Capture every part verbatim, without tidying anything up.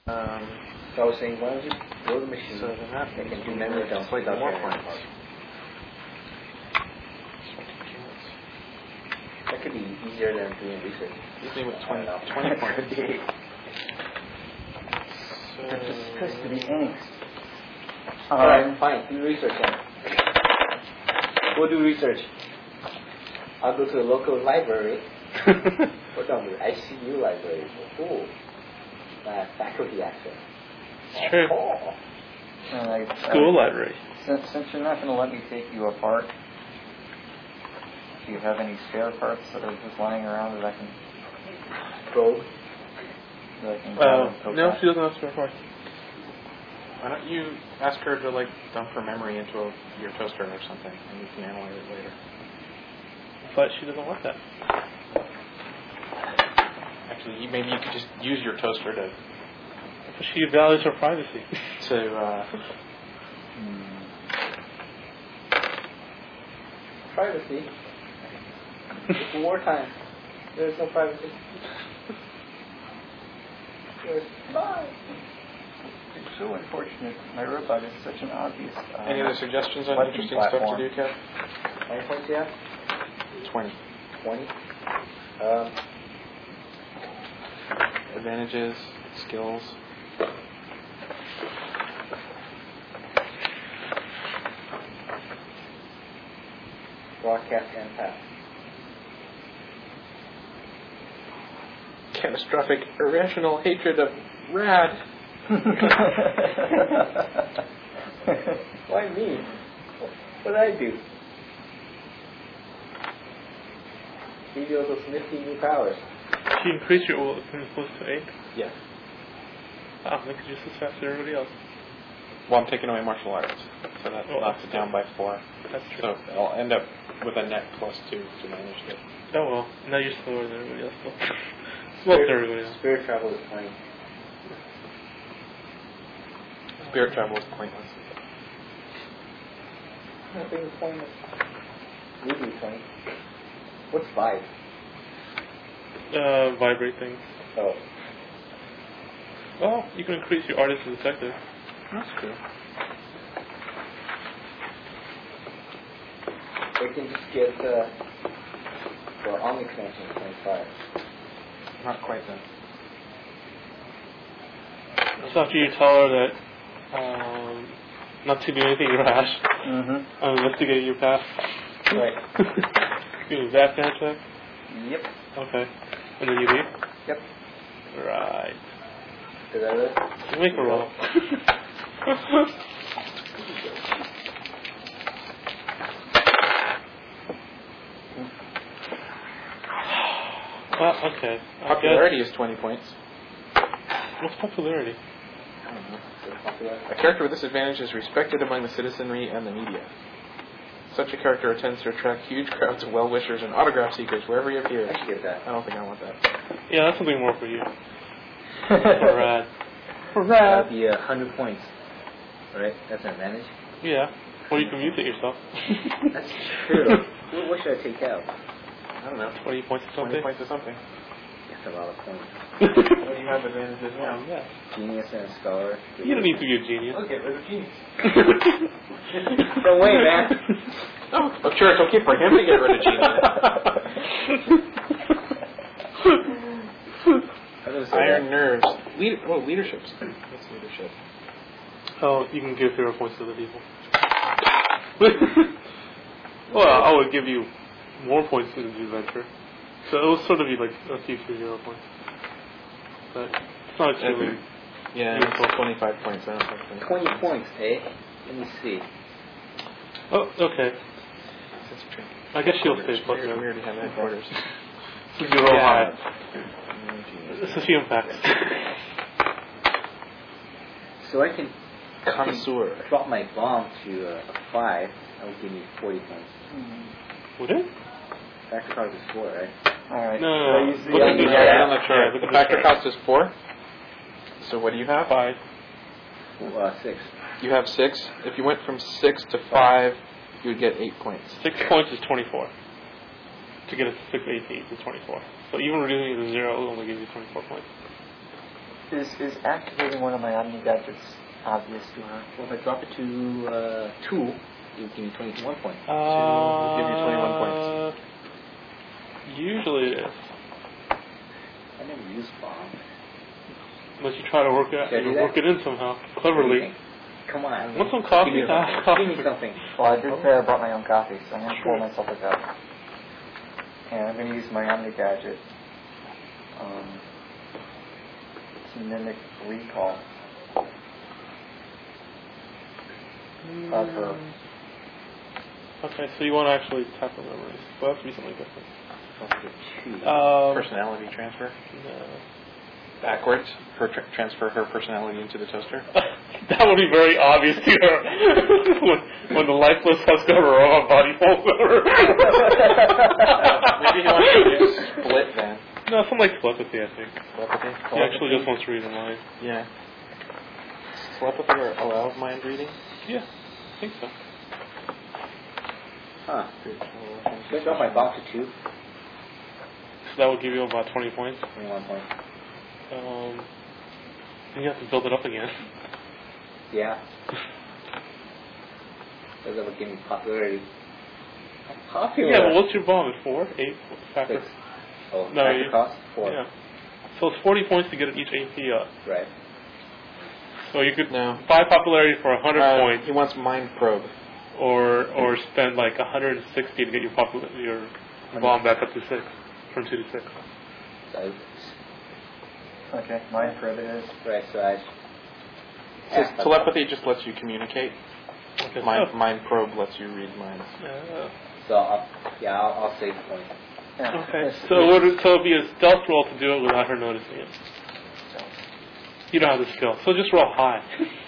Um, so I was saying, why don't you build a machine so they're not that can do memory dumps like without more carrying points. parts? That could be easier than doing research. Usually with twenty, twenty points. So They're just supposed to be angst. Alright, Um, fine. Do research then. Go do research. I'll go to the local library. What on the I C U library? Cool. Uh, faculty access. Sure. Oh. and I, School uh, library. Since, since you're not going to let me take you apart, do you have any spare parts that are just lying around that I can Probe. that I can grab Uh, and poke no, at? she doesn't have spare parts. Why don't you ask her to like dump her memory into a, your toaster or something, and you can analyze it later. But she doesn't want that. Actually, you, maybe you could just use your toaster to But she values her privacy. to. Uh, Hmm. Privacy. It's wartime. There's no privacy. There's fine. It's so unfortunate. My robot is such an obvious. Uh, any other suggestions on weapon interesting stuff to platform. do, Kev? How many points do you have? Twenty. Twenty. Um, Advantages, skills. broadcast empath. Catastrophic, irrational hatred of Rad. Why me? What did I do? Give you all those nifty new powers. She increased your ult from close to eight. Yes. Ah, then could just as fast as everybody else. Well, I'm taking away martial arts, so that Oh, knocks it down by four. That's true. So I'll end up with a net plus two to manage it. Oh well, now you're slower than everybody else. Well, Spirit, everybody else. spirit travel is twenty. Spirit travel is pointless. Nothing is pointless. You do twenty. What's five? Uh, vibrate things. Oh. Oh, you can increase your artist and detective. That's true. They can just get uh, for Omni expansion twenty-five. Not quite then. So after you tell her that um, not to do anything rash, Mm-hmm. uh, investigate your past. Right. You do that kind of check? Yep. Okay. And then you leave? Yep. Right. Did I live? You make a roll. Well, okay. I Popularity is twenty points. guess- What's popularity? I don't know. So popular. A character with this advantage is respected among the citizenry and the media. Such a character tends to attract huge crowds of well-wishers and autograph seekers wherever he appears. I should get that. I don't think I want that. Yeah, that's something more for you. For Rad. For Rad. That'd be a hundred points. Right? That's an advantage. Yeah. Or you can mutate yourself. That's true. what, what should I take out? I don't know. twenty points or twenty something. points or something. That's a lot of points. What do you have advantages now? Yeah. Genius and scholar. You don't need to be a genius. Okay, there's a genius. No way, man. Oh, I'm sure it's okay for him to get rid of genius. Iron nerves. Lead- oh, leadership. What's leadership? Oh, you can give zero points to the people. Well, I would give you more points to the adventure. So it will sort of be like a few for zero points. But it's not extremely. Yeah, Beautiful. it's twenty-five points. I don't think Twenty points, eh? Let me see. Oh, okay. That's true. I guess she'll Quarters. stay plus We zero. already have that quarters. Since you're all Yeah. high. It's a few impacts. So I can Connoisseur. drop my bomb to uh, a five. That would give me forty points. Would it? Factor cost is four, right? All right. No, So no, you no. see- Look Yeah, at the yeah, chart. yeah. on the chart. look The at factor chart. cost is four. So what do you have? Five. Uh, six. You have six. If you went from six to five, you would get eight points. Six points is twenty-four. To get a six, eight, eight is twenty-four. So even reducing it to zero will only give you twenty-four points. Is is activating one of my Omni gadgets obvious to her? Well, if I drop it to uh, two, you give me twenty-one points. Uh, will give you twenty-one points. Usually it is. I never use bomb. Unless you try to work it, Can I do that? work it in somehow, cleverly. Come on. Want some coffee? Give me, Ah, something. Give me something. Well, I did say I brought my own coffee, so I'm going to Sure. pour myself a cup. And I'm going to use my Omni gadget um, to mimic recall of her. Okay, so you want to actually tap her memories. Well, that's recently different. Two. Um, Personality transfer. no. Backwards. Her tra- transfer her personality into the toaster. That would be very obvious to her when, when the lifeless husk of her own body falls over. Maybe he wants to do split then. No, something like telepathy, I think. Telepathy? He actually just wants to read her mind. Yeah. Telepathy or allows mind reading? Yeah, I think so. Huh. Should I drop my bomb to two? So that would give you about twenty points. twenty-one points. Um, and you have to build it up again. Yeah. Does that would give me popularity? I'm popular. Yeah, but what's your bomb? At four? Eight? Factor? Six. Oh, No, factor you- cost? Four. Yeah. So it's forty points to get each A P up. Right. So you could No. buy popularity for one hundred Uh, points, He wants mind probe. or or spend like one hundred sixty to get your popul- your bomb back up to six, from two to six. So, Okay, mine for it is. right, so I... So Yeah, telepathy just lets you communicate. Okay. Mind, Oh. mind probe lets you read minds. Uh, So, I'll, yeah, I'll, I'll save the point. Yeah. okay. Yes, So yes. would it, so it'd be a stealth roll to do it without her noticing it. You don't have the skill, so just roll high.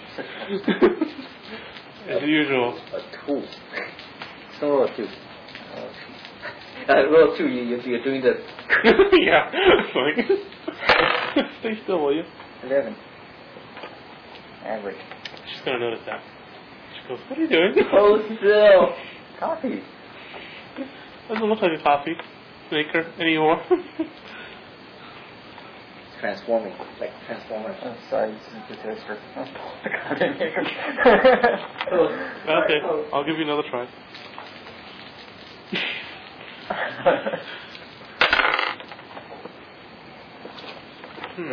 As usual. A two. So roll a two. Uh, roll a two, you, you- you're doing the... Yeah. Like, stay still, will you? Eleven. Average. She's gonna notice that. She goes, "What are you doing?" Hold still. Coffee. Doesn't look like a coffee maker anymore. Transforming, like Transformers. Oh, sorry, this is the toaster. Coffee maker. Okay, I'll give you another try. Hmm.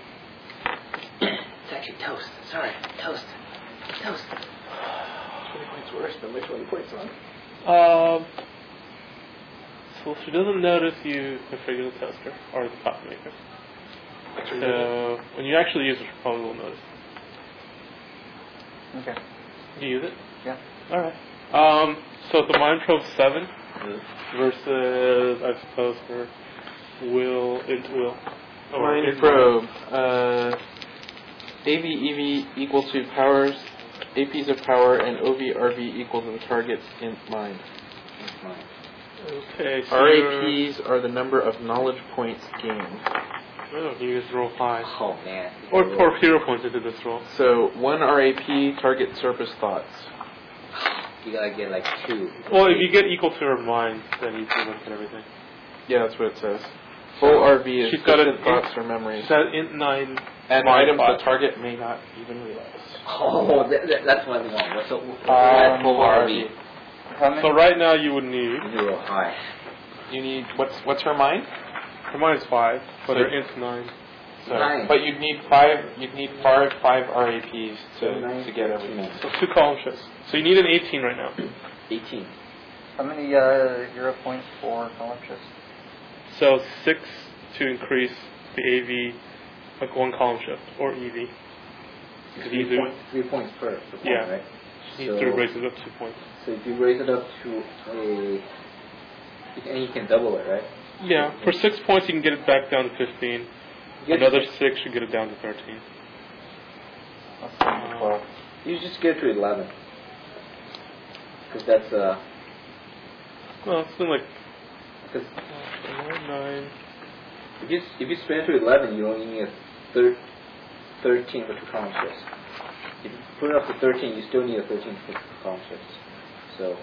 It's actually toast. Sorry, toast. Toast. twenty points worse than which twenty points on? Um. So she doesn't notice you configure the toaster or the coffee maker. So when you actually use it, she probably will notice. Okay. Do you use it? Yeah. All right. Um. So the mind probe seven versus I suppose her will into will. Or Mind into probe. Uh, A V E V equal to powers, A Ps of power, and O V R V equal to the target's int mind. Okay. So R you're- A Ps are the number of knowledge points gained. Oh, you just roll five. Oh man. Or pour hero points into this roll. So one R A P target surface thoughts. You gotta get like two. Well, if you get equal to her mind, then you can look at everything. Yeah, that's what it says. Full R V is She's got distant an thoughts int- or memories. She's got int nine. And mind items five. the target may not even realize. Oh, that, that, that's what we want. So, Um, Full R V. How many? So right now you would need, Zero high. You need, what's what's her mind? her mind's five, but So- her int's nine. So, Nine. but you'd need five. You'd need five five R A Ps to Nine, to get everything. So two column shifts. So you need an eighteen right now. Eighteen. How many uh, hero points for column shifts? So six to increase the A V, like one column shift, or E V. Three, Easy. point, three points per, per point, Yeah. right? You So- need to raise it up two points. So if you raise it up to a... And you can double it, right? Yeah, for six points you can get it back down to fifteen. Get Another it- six should get it down to thirteen. Let's see, twelve. You just get to eleven. Because that's, uh... Well, it's been like Because uh, nine, nine. if you, if you spend to eleven, you only need a thir- thirteen for two column shifts. If you put it up to thirteen, you still need a thirteen for two column shifts. So...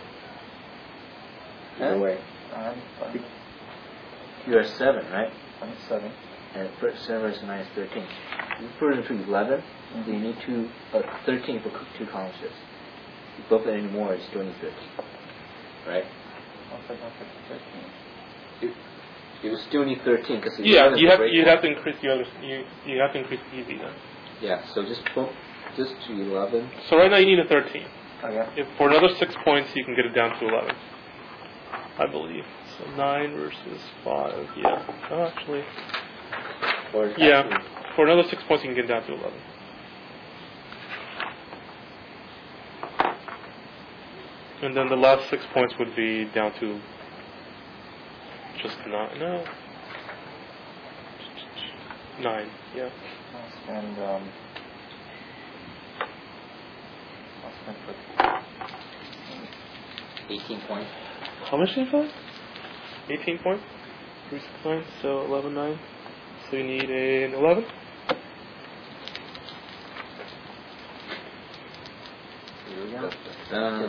Either Yeah. way. I'm, I'm, You're at seven, right? I'm seven. and first server is nine is thirteen. You put it into eleven, mm-hmm. so you need two, uh, thirteen for two column shifts. If you both it anymore, you still need thirteen. Right? Also don't put thirteen. You, you still need thirteen because yeah, you have you have to increase the other you you have to increase the E V then. Yeah, so just both just to eleven. So right now you need a thirteen. Okay. If for another six points, you can get it down to eleven. I believe. So nine versus five. Yeah. Oh, actually. Or yeah. actually, For another six points, you can get down to eleven. And then the last six points would be down to just nine. No. Nine. Yeah. I'll spend. Um, I'll spend for eighteen points. How much did you find? eighteen points? three, six, nine, so eleven, nine. So you need an eleven? Here we go. Um,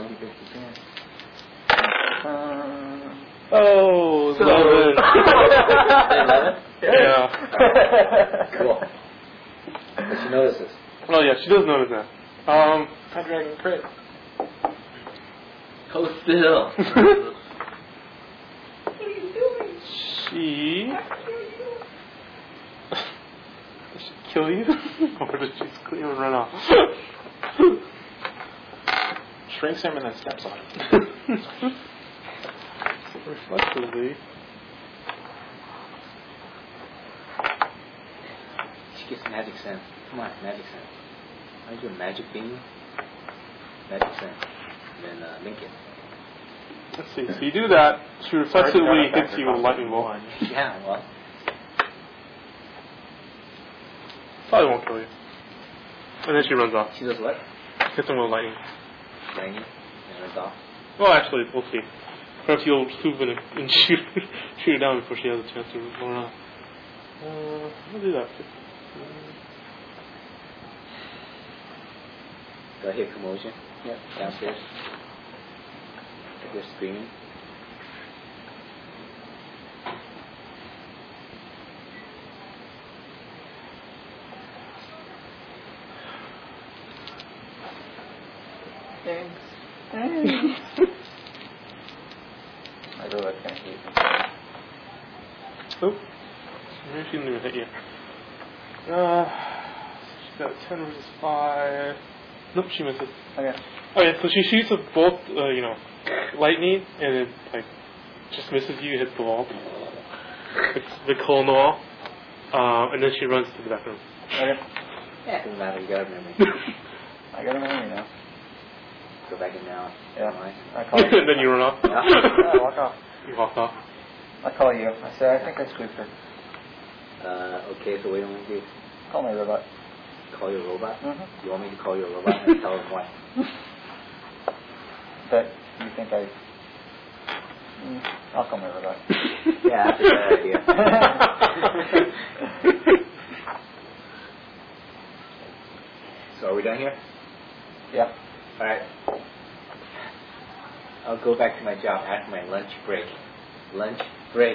um, oh, so eleven. eleven? Yeah. Cool. But she notices. Oh, yeah, she does notice that. Um, Time Dragon crit. Hold still. she... Does she kill you? Or does she scream and run off? Shrinks him and then steps on him. Reflexively. She gets magic sense. Come on, magic sense. Why don't you do a magic beam? Magic sense. And then uh, link it. Let's see. So you do that. She reflexively hits you with a lightning bolt. Yeah, well. Probably won't kill you. And then she runs off. She does what? Hits him with lightning. Lightning. And runs off. Well, actually, we'll see. Perhaps you'll swoop in and, and shoot, shoot her down before she has a chance to run off. Uh, we'll do that. Do I hear commotion? Yep. Downstairs. I hear screaming. Thanks. Thanks. I really like that game. Oh. Maybe she didn't even hit you. Uh, she's got ten versus five. Nope, she misses. Okay. Okay, so she shoots with both, uh, you know, lightning, and it, like, just misses you, hits the wall. It's the hole in the wall. Uh, and then she runs to the back room. Okay. Yeah, it doesn't matter. You got a memory. I got a memory now. Go back in now. Yeah. Right. I call you. And then you run off. Yeah. Yeah, walk off. You walk off. I call you. I say, I think I squeaked her. Uh, okay, so what do you want me to do? Call me robot. Call you a robot? Mm-hmm. You want me to call you a robot and tell him what? But you think I... Mm, I'll call my robot. Yeah, that's a bad idea. So are we done here? Yeah. Alright. I'll go back to my job after my lunch break. Lunch break.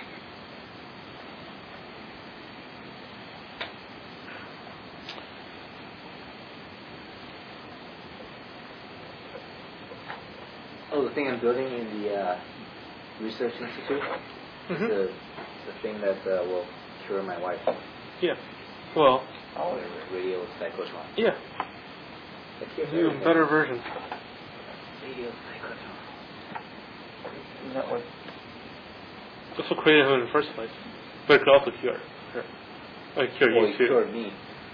Oh, the thing I'm building in the uh, research institute Mm-hmm. is the, the thing that uh, will cure my wife. Yeah. Well, Oh, radio cyclotron. yeah. It cures You a everything. better version. Radio cyclotron. Isn't that what... That's what created him in the first place. But it could also cure her. Or cure Well, you it too. cured me.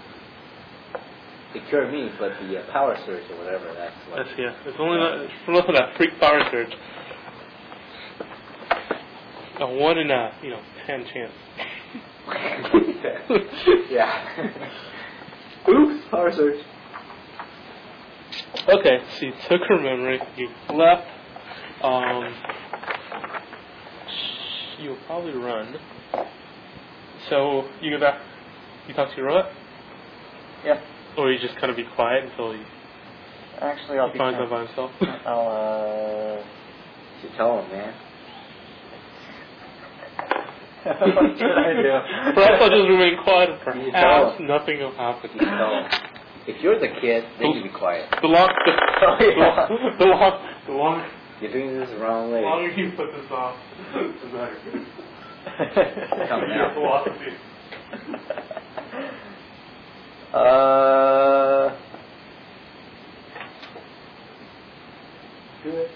It cured me, but the uh, power surge or whatever, that's what. That's, yeah. It's only that, it's from nothing that freak power surge. A one in a, you know, ten chance. Yeah. Oops, power surge. Okay, so you took her memory, you left, um, you'll probably run. So, you go back, you talk to your robot? Yeah. Or you just kind of be quiet until he, Actually, I'll he be... finds kind out by himself? I'll, uh... You tell him, man. What should I do? Perhaps I'll just remain quiet and You perhaps don't. nothing will happen. No. If you're the kid, then you be quiet. The long, the, Oh, yeah. the long, the long, You're doing this the wrong way. the longer you put this off, the better. Come Your now. philosophy. uh, do it.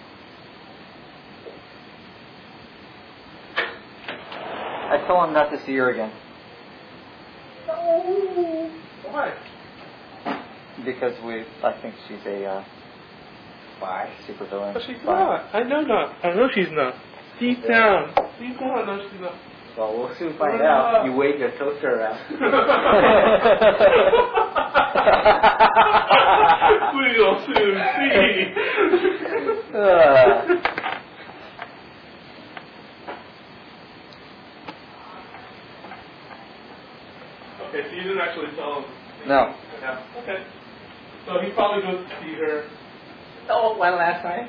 I told him not to see her again. No. Why? Because we, I think she's a uh, Why? super villain. But she's not. I know not. I know she's not. Deep down. Deep down, I know she's not. Well, we'll soon find We're out. not. You wave your toaster around. We'll soon see. Uh, Okay, so you didn't actually tell him. no. Yeah. Okay. So he probably goes to see her. Oh, one last time.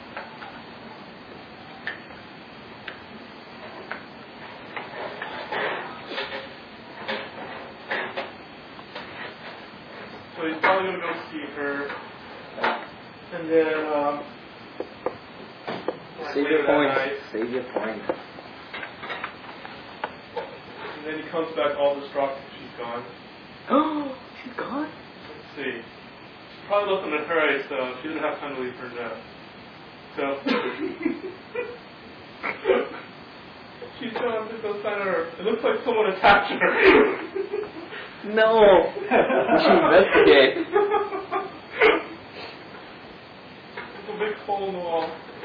So he's probably going to go see her. And then, um, Save later your that points. night, Save your points. and then he comes back all distraught because she's gone. Oh, she's gone? Let's see. She probably left in a hurry, so she didn't have time to leave her note. So, she's gone to go find her. It looks like someone attacked her. No. We should investigate. There's a big hole in the wall.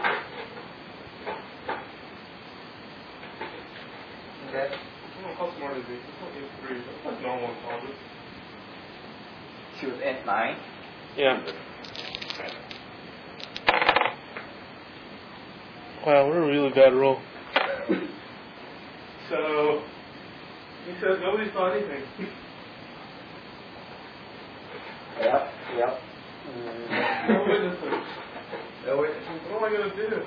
Okay. I don't know how smart is he? He's only eight three. That's like normal in college. She was at nine. Yeah. Wow, we're a really bad roll. So, he says nobody saw anything. Yep, yep. No witnesses. No witnesses. What am I going to do?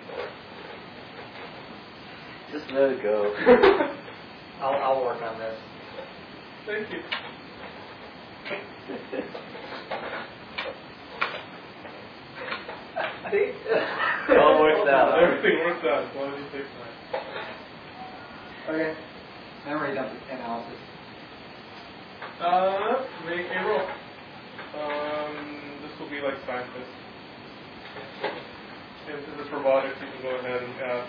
Just let it go. I'll, I'll work on this. Thank you. See? It all works out. Everything works out as long as you take time. Okay. I'm ready done with analysis. Uh, make a roll. Um, this will be like scientist. And since it's robotics, you can go ahead and add.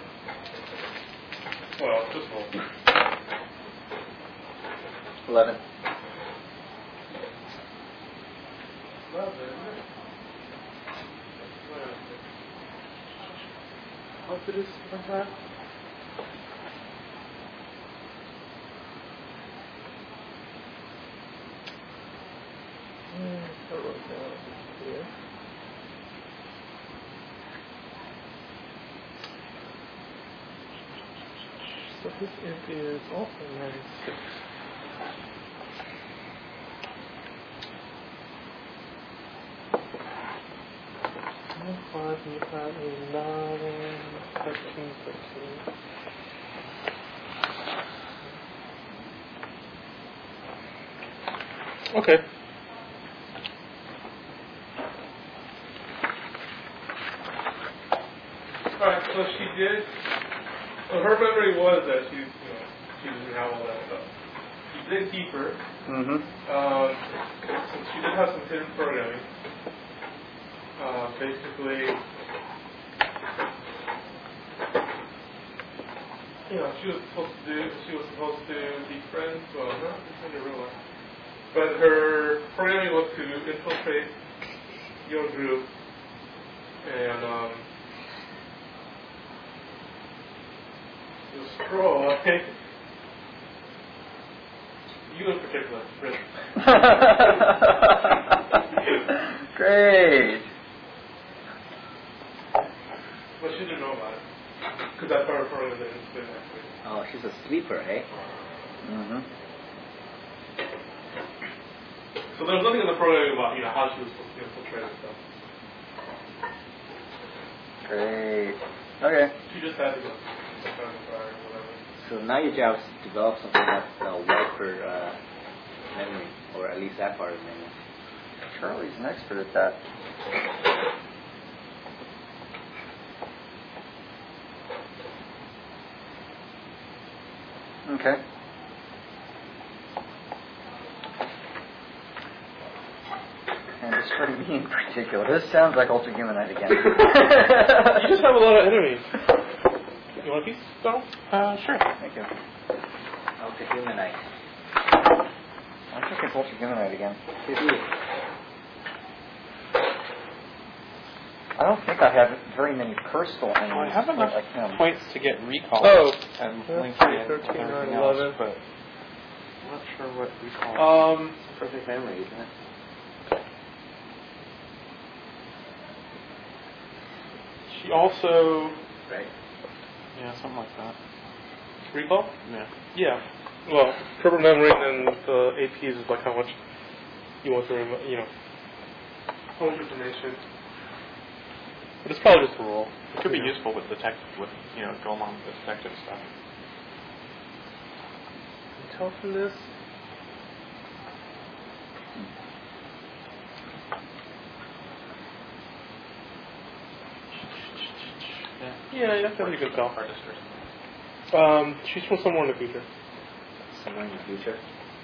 Well, just roll. Eleven. How did this one time? I wrote down here. So this is also ninety-six. Five, five, eight, nine, thirteen, thirteen. Okay. Alright, so she did. So her memory was that she, you know, she didn't have all that stuff. She did keep her. Mm-hmm. Um, so she did have some hidden programming. Uh, basically, you know, she was supposed to do. She was supposed to be friends. Well, not in real life. But her programming was to infiltrate your group and um, destroy you in particular, Rich. Great. But she didn't know about it. Because that part of her program didn't didn't actually. Oh, she's a sleeper, eh? Mm-hmm. So there was nothing in the program about, you know, how she was supposed to infiltrate and stuff. Great. Okay. She just had to go. Or whatever. So now your job is to develop something that's uh, well for uh, memory, or at least that part of memory. Charlie's an expert at that. Okay. And this Freddy B in particular. This sounds like Ultra Humanite again. You just have a lot of enemies. You want a piece, Donald? Uh, sure. Thank you. Ultra Humanite. I'm thinking it's Ultra Humanite again. I don't think I have very many personal enemies. Well, I have enough like him. points to get recall Oh. and Yeah, link three, in thirteen, with everything nine, else, eleven. but I'm not sure what recall. Um, Perfect memory, isn't it? she also Right. Yeah, something like that. recall. Yeah. Yeah. Well, perfect memory and the A Ps is like how much you want to remember. You know, how much information. But it's probably just a rule. It could be You know. useful with detective, with you know, go along with the detective stuff. Intelligence. Yeah. Yeah, that's a good call. Artist or something. Um, she's from somewhere in the future. Somewhere in the future.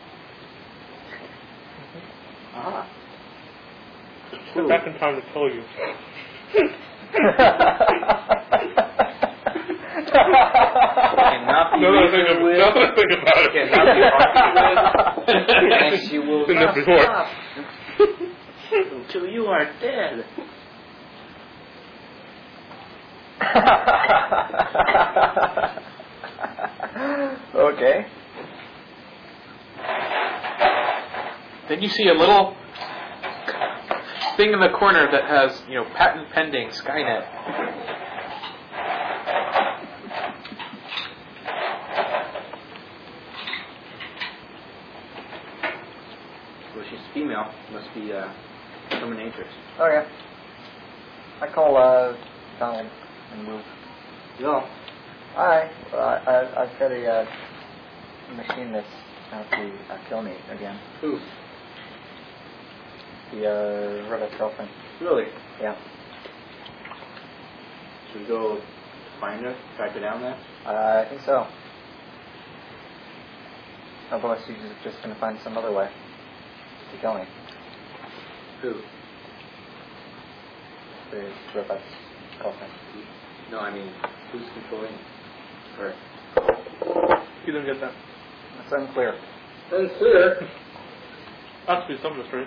Ah. She went back in time to kill you. Cannot be No, no, think reasoned of, with. now that I think about it. Cannot be argued with. And she will Been there not before. stop until you are dead. Okay. Then you see a little thing in the corner that has, you know, patent pending Skynet. Well, she's female. Must be uh, Terminatrix. Oh yeah. I call uh, Donald and move. No. Hi. Uh, I, I've got a uh, machine that's out to uh, kill me again. Who? The uh, Rebec's girlfriend. Really? Yeah. Should we go find her? Track her down there? Uh, I think so. Otherwise, she's just- just going to find some other way to kill me. Who? The Rebec's girlfriend. No, I mean, who's controlling her? You didn't get that. It's unclear. Unclear. Has to be some mystery.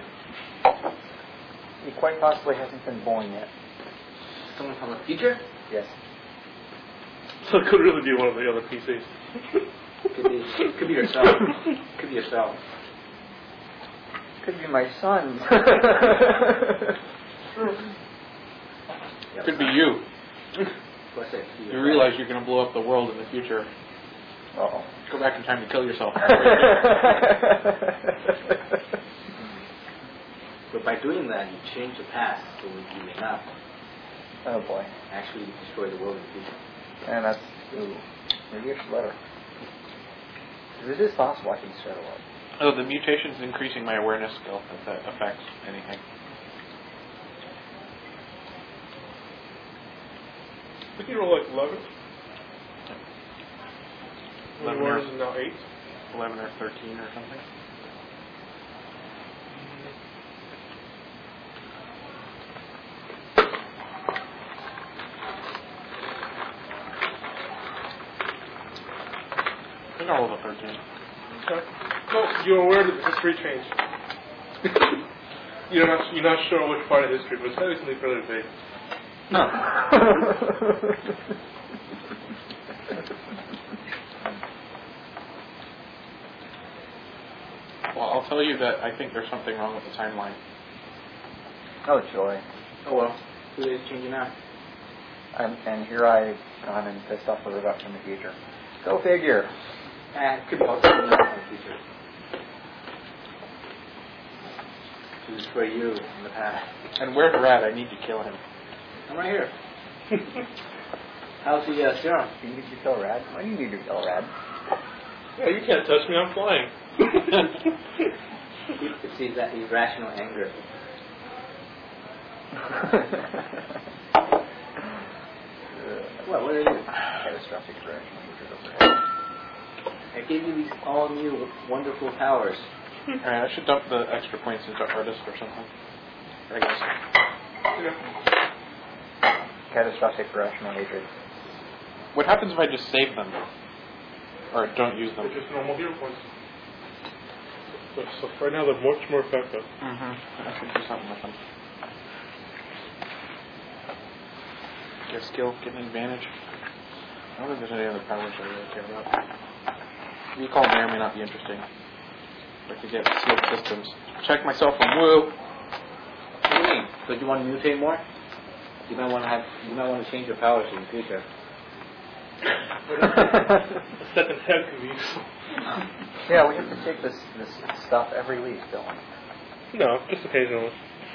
He quite possibly hasn't been born yet. Someone from the future? Yes. So it could really be one of the other P Cs. Could be. Could be yourself. Could be yourself. Could be my son. Yep. Could be you. What's it? You realize you're going to blow up the world in the future. Uh-oh. Go back in time to kill yourself. But by doing that, you change the past, so you may not Oh boy. actually destroy the world in the future. And that's... Ooh. Maybe I should let her. 'Cause it is possible I can start a lot. Oh, the mutation's increasing my awareness skill if that affects anything. I think you roll like eleven. eleven Yours or- is now eight. eleven or thirteen or something. I think I rolled a thirteen. Okay. No, you're aware that the history changed. you're not you're not sure which part of history, but it's probably something fairly vague. No. Well, I'll tell you that I think there's something wrong with the timeline. Oh joy. Oh well, two days changing now. And, and here I've gone and pissed off a Rebecca from the future. Go figure. And it could be also in the future. To destroy you in the past. And where's Rad? I need to kill him. I'm right here. How's the uh, serum? You need to kill Rad? Why do you need to kill Rad? Yeah, you can't touch me. I'm flying. It's his uh, irrational anger. What? What are you? Catastrophic irrational hatred overhead. I gave you these all new wonderful powers. Alright, I should dump the extra points into artist or something. I guess. Yeah. Catastrophic irrational hatred. What happens if I just save them? Or don't use them? They're just normal hero points. So, so right now they're much more effective. Mm-hmm. I should do something with them. Get skill, get an advantage. I don't think there's any other powers I really care about. Recall may or may not be interesting. I could get sealed systems. Check myself from Woo. What do you mean? So do you want to mutate more? You might want to have. You might want to change your powers in the future. A second head could be. Yeah, we have to take this this stuff every week, don't we? No, just occasionally.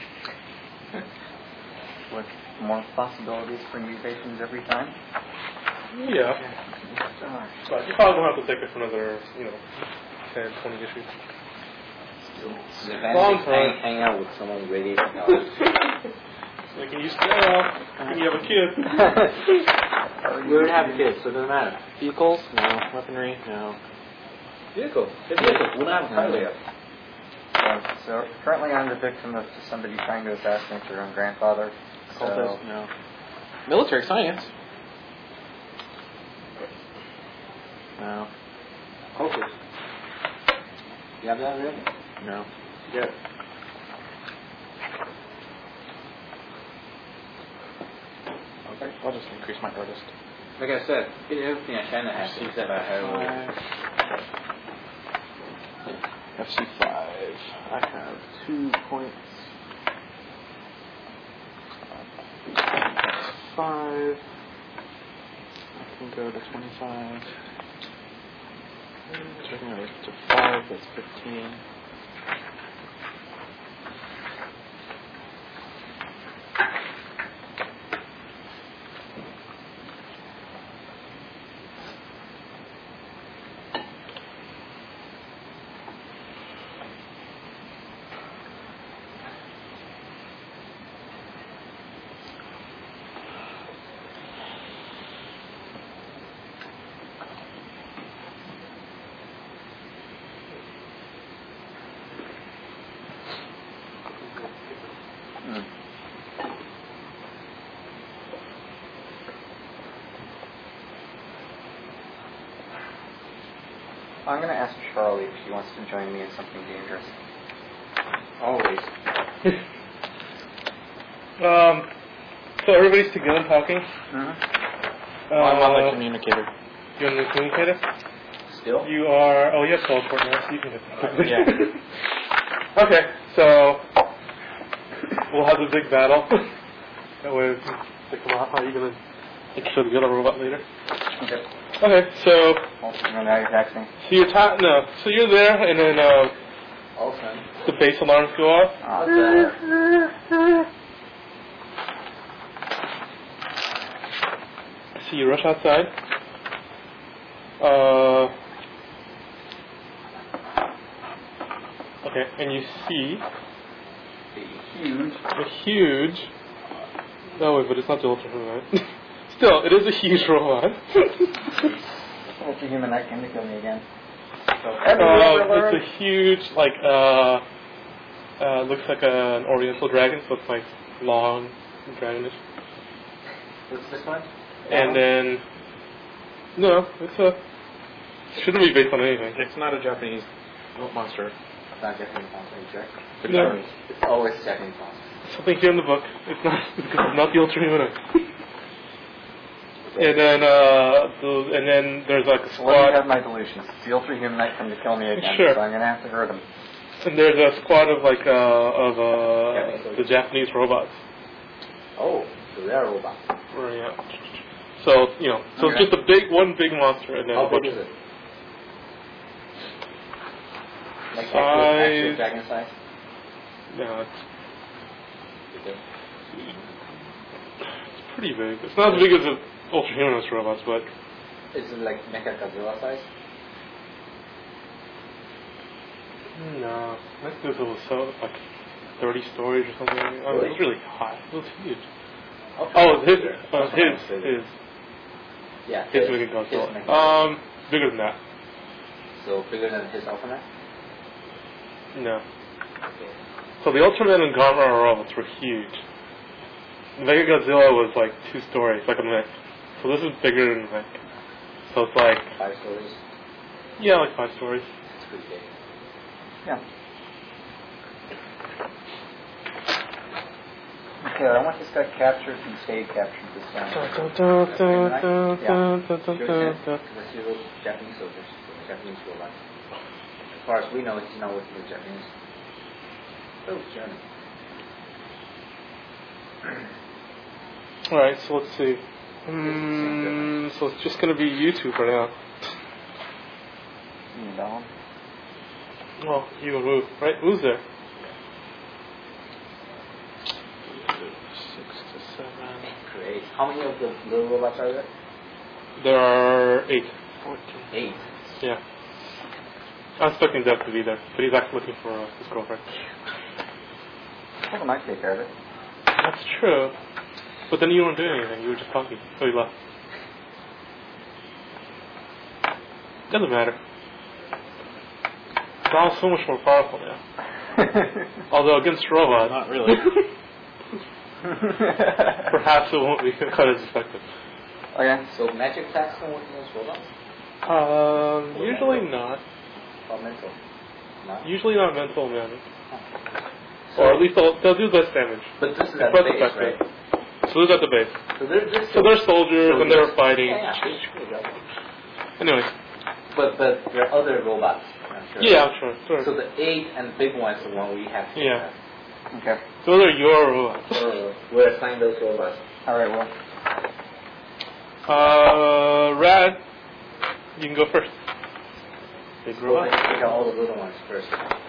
With more possibilities for mutations every time? Yeah. But you probably won't have to take it for another, you know, ten, twenty issues. The Long advantage time. hang, hang out with someone with radiation powers. Like, can you scale? Can you have a kid? You already have kids, so it doesn't matter. Vehicles? No. Weaponry? No. Vehicle. The vehicle. We don't have a pilot yet. Yeah, so currently I'm the victim of somebody trying to assassinate their own grandfather. So Cultist? No. Military science? No. Cultist. You have that already? No. Good. Okay. I'll just increase my artist. Like I said, get everything I China has except I have. F C five. I have two points. Five. I can go to twenty-five. Checking over to five, that's fifteen. I'm going to ask Charlie if she wants to join me in something dangerous. Always. um, so everybody's together talking. Mm-hmm. Uh, I'm on the communicator. You're on the communicator? Still? You are. Oh, you have teleport now, so you can get Uh, yeah. Okay, so we'll have the big battle. That way we can think about how you're going to make sure to get a robot later. Okay. Okay, so Well, now you're texting. so you're ta- no, so you're there, and then uh, Also. the base alarms go off. Oh, So you rush outside. Uh, okay, and you see huge. a huge. No, wait, but it's not the Ultra Robot. Still, it is a huge robot. Ultra human that came to kill me again. Uh, it's a huge, like, uh, uh, looks like a, an Oriental dragon, so it's like long, dragonish. What's this one? And then, no, it's a, shouldn't be based on anything. It's not a Japanese monster. It's not Japanese monster, check. It's No. Chinese. It's always Japanese monster. Something here in the book. It's not, it's not the Ultra Human. And then, uh, the, and then there's like a Let me squad. have my delusions. The Ultra human that come to kill me again, Sure. so I'm going to have to hurt him. And there's a squad of like, uh, of, uh, the Japanese robots. Oh, so they're a robot. Right, yeah. So, you know, so Okay. it's just a big, one big monster, and then How a big bunch is of it? Like Size- actual, actual dragon size? Yeah, it's, Is it? it's pretty big. It's not as big as the Ultra Humanist robots, but Is it like Mecha Godzilla size? No, Mechagodzilla was so like thirty stories or something. I mean, it was really high. It was huge. Oh, his, uh, his, his, yeah, his his, Mechagodzilla. his Um, bigger than that. So bigger than his Ultraman? No. Okay. So the Ultraman and Gamera robots were huge. Mechagodzilla was like two stories, like a mech. So this is bigger than mech. So it's like Five stories? yeah, like five stories. It's pretty big. Yeah. Okay, I want this guy captured and stay captured this time. Because he wrote Japanese soldiers, Japanese robots. As far as we know, he's not working with Japanese. Oh, German. Alright, so let's see. Mm, so it's just gonna be YouTube for now. You know. Oh, you and Wu, right? Wu's there. Six to seven. Great. How many of the little robots are there? There are eight. Fourteen. Eight. Yeah. I'm expecting Dev to be there, but he's actually looking for uh, his girlfriend. Well, I might take care of it. That's true. But then you weren't doing anything, you were just talking. So you left. Doesn't matter. Donald's so much more powerful now. Although against robots. Not really. Perhaps it won't be quite as effective. Okay. So magic attacks can work against robots? Um, usually not. Or mental? No? Usually not mental damage. So Or at least they'll, they'll do less damage. But this is It's at the less base, effective. right? So they're at the base. So they're, they're So they're soldiers so and they're they're- fighting. Yeah, yeah. There you go. Anyway. But but there are other robots, I'm sure. Yeah, I'm sure. sure. So the eight and the big one is the one we have to Yeah. Okay. Those are your robots. Uh, we're assigned those robots. All right. Well. Uh, Rad, you can go first. Big So let's robot. take out all the little ones first.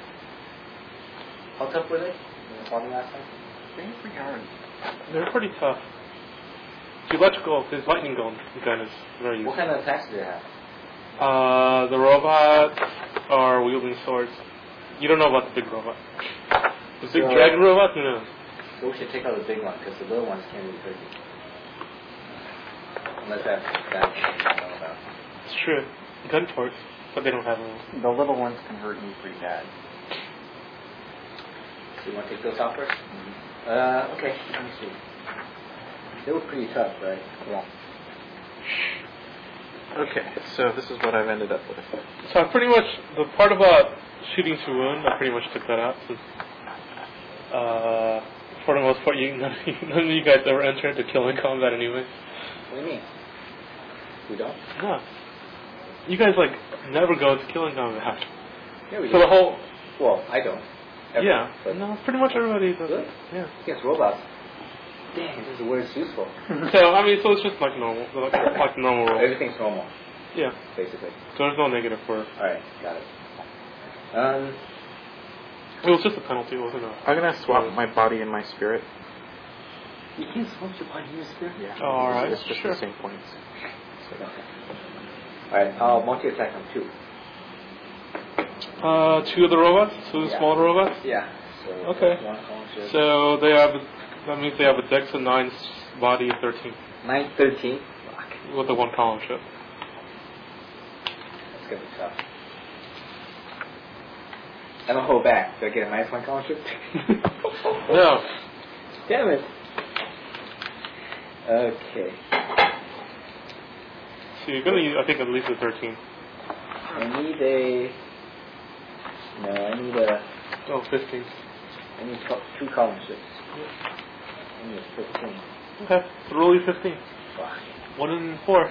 How tough were they? In the fighting last time? Things pretty hard. They're pretty tough. The electrical, his lightning gun gun is very What useful. kind of attacks do they have? Uh, the robots are wielding swords. You don't know about the big robot. The big So- dragon robot? Who knows? So we should take out the big one because the little ones can't really hurt you. Unless that's that I don't know about. It's true. Gun torques, but they don't have them. The little ones can hurt me pretty bad. So you want to take those out first? Mm-hmm. Uh, okay, let me see. They were pretty tough, right? Yeah. Okay, so this is what I've ended up with. So I pretty much, the part about shooting to wound, I pretty much took that out since, uh, for the most part, you, none, of you, none of you guys ever enter into killing combat anyway. What do you mean? We don't? No. You guys, like, never go into killing combat. Yeah, we So do. the whole, Well, I don't. Ever, yeah, But no, pretty much everybody does Really? it. Yeah. against robots. Dang, this is where it's useful. So, I mean, so it's just like normal, like, like normal roll. Everything's normal, Yeah. basically. So there's no negative for it. Alright, got it. Um, It was just a penalty, wasn't it? I'm gonna swap my body and my spirit. you can swap your body in your spirit? Yeah. Oh, all right, It's just sure. the same points. So. Alright, I'll multi-attack on two. Uh, two of the robots, two of the Yeah. smaller robots. Yeah. So Okay. One column shift. So they have, that means they have a dex of nine, s- body of thirteen, nine thirteen. with a one column shift. That's gonna be tough. I don't hold back. Do I get a minus one column shift? No. Damn it. Okay. So you're gonna use, I think, at least a thirteen. I need a. No, I need a. Oh, fifteen. I need co- two column shifts. I need a fifteen. Okay. So roll you fifteen. Fuck. One in four.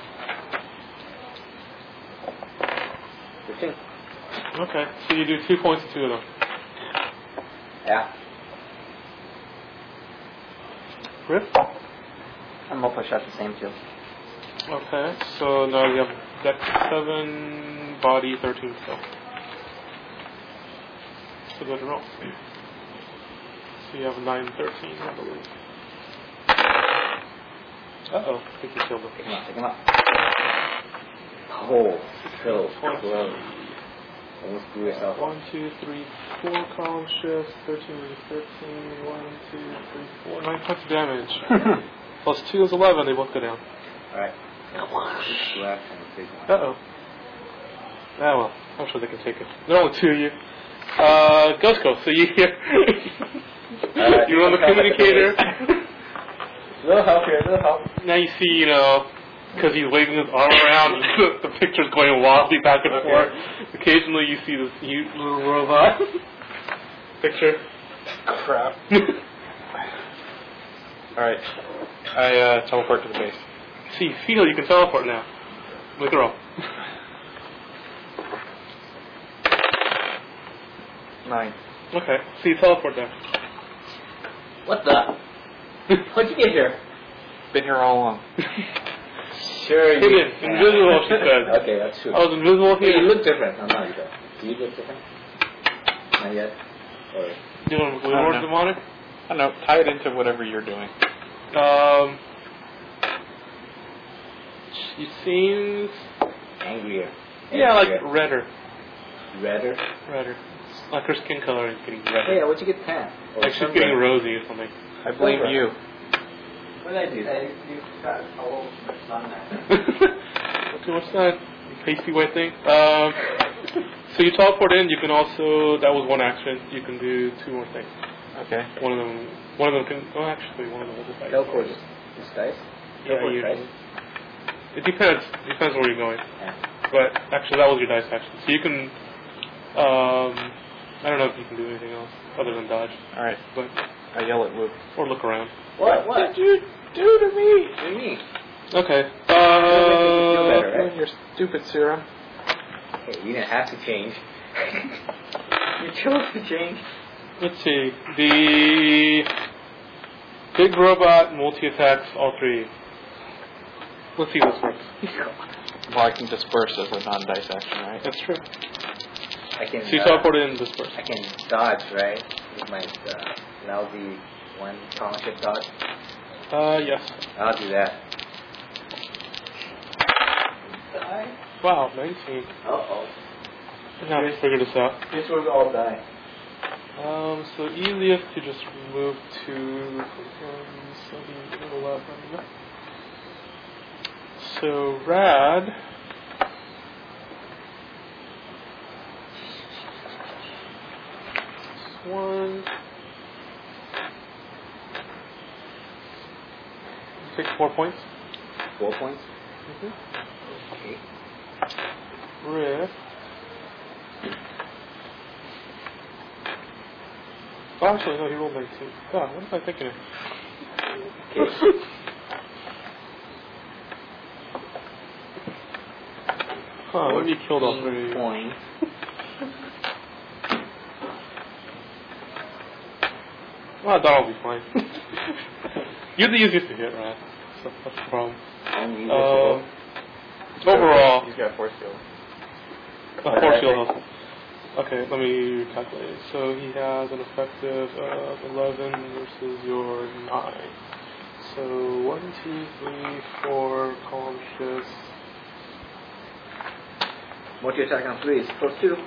Fifteen. Okay. So you do two points to two of them. Yeah. Rip? I'm multi-shot the same too. Okay. So now you have dex seven, body thirteen still. So go to roll. So you have nine, thirteen, I believe. Uh-oh. I think you killed him. Take him out. Take him out. Oh, so close. Almost blew yourself up. One, two, three, four column shifts. Thirteen, thirteen. One, two, three, four. Nine points of damage. Plus two is eleven. They both go down. All right. Six left and a big one. Uh oh. Ah well, I'm sure they can take it. There are only two of you. Uh, Ghost Ghost. So you hear. Uh, You're on the communicator. Little help here. Little help. Now you see, you know, because he's waving his arm around, the picture's going wildly back and Okay. forth. Occasionally you see this cute little robot picture. Crap. Alright. I uh, teleport to the base. See, feel you can teleport now. Make a roll. Nine. Okay. So you teleport there. What the? How'd you get here? Been here all along. Sure you Hidden. can. Invisible, she said. Okay, that's true. I was invisible Hey, here. you look different. I'm not either. Do you look different? Not yet? Or... Doing I don't Lord know. Demonic? I don't know. Tie it into whatever you're doing. Um, she seems, Angrier. yeah, like Angrier. redder. Redder? Redder. Like her skin color is getting Hey, redder. what'd you get tan? Or Like she's sunburn? getting rosy or something. I blame Sunburn. you. What did I do? I, you got all sun Okay, what's that pasty white thing? Um, so you teleport in. You can also, that was one action. You can do two more things. Okay. One of them, one of them can. Well, actually, one of them will decide. Teleport is this dice? Yeah, Teleport you. dice? It depends. Depends where you're going. Yeah. But actually, that was your dice action. So you can. Um, I don't know if you can do anything else other than dodge, Alright. but I yell at Whoop. or look around. What? What? did you do to me? What do you mean? Okay. Feel better, Uh, right? Your stupid serum. Hey, you didn't have to change. You chose to change. let's see. The big robot multi attacks all three. Let's see if this works. Well, I can disperse as a non-dice action, right? That's true. I can. So you uh, teleport in and disperse. I can dodge, right? With my uh, lousy one column shift dodge. Uh, yes. I'll do that. Wow, nineteen. Uh oh. Now let's figure this out. This was all die. Um, so easiest to just move to seven, eleven. So Rad. One. Take four points. Four points. Mm-hmm. Okay. Riff. Oh, actually, no, he rolled nineteen. God, what am I thinking of? Okay. Huh, what if you killed all three? Point. Well, that'll be fine. You're the easiest to hit, right? So that's the problem. Only Um, invisible. overall, He's got force field. uh, force field health. Okay, let me calculate. So he has an effective of eleven versus your nine. So one, two, three, four, column shifts. Multi attack on three is plus two.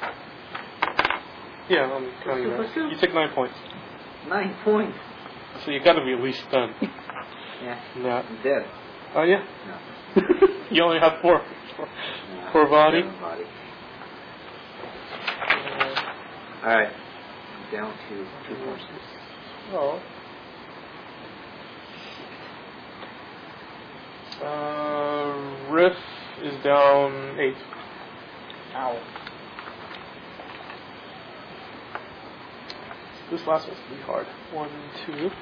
Yeah, I'm counting Plus two, plus that. two. You take nine points. Nine points. So you gotta be at least stunned. Yeah. That. I'm dead. Oh, yeah? No. You only have four. Four, No, four body. seven body. Uh, Alright. I'm down to two points. Oh. Uh, Riff is down eight. Ow. This last one's gonna be hard. One, two.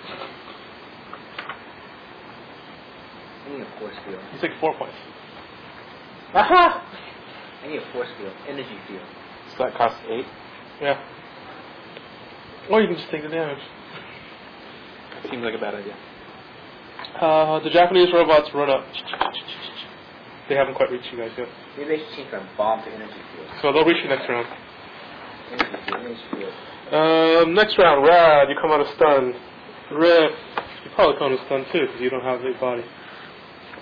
I need a force field. You take four points. Aha! I need a force field. Energy field. So that costs eight? Yeah. Or you can just take the damage. Seems like a bad idea. Uh, the Japanese robots run up. They haven't quite reached you guys yet. Maybe I should change from bomb to energy field. So they'll reach you next round. Energy field. Energy field. Um, next round, Rad, you come out of stun. Riff, you probably come out of stun too because you don't have a body.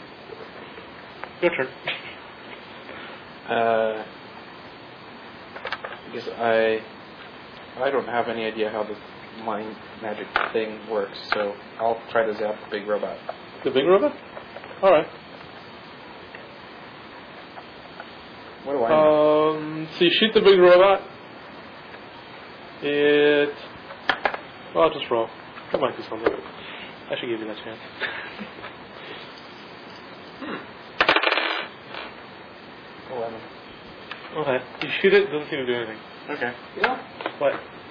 Your turn. Uh, because I I don't have any idea how the mind magic thing works, so I'll try to zap the big robot. The big robot? Alright. What do I know? Um, so you shoot the big robot. It... Well, I'll just roll. That might do something. I should give you that chance. Eleven. Okay. You shoot it, it doesn't seem to do anything. Okay. You know, What?